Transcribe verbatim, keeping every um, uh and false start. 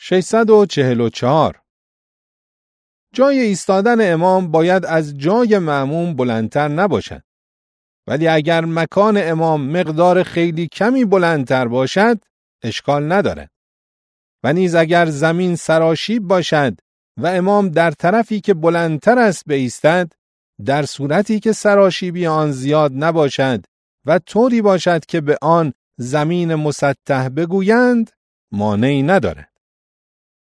ششصد و چهل و چهار. جای ایستادن امام باید از جای مأموم بلندتر نباشد. ولی اگر مکان امام مقدار خیلی کمی بلندتر باشد، اشکال ندارد. و نیز اگر زمین سراشیب باشد و امام در طرفی که بلندتر است بایستد، در صورتی که سراشیبی آن زیاد نباشد و طوری باشد که به آن زمین مسطح بگویند، مانعی ندارد.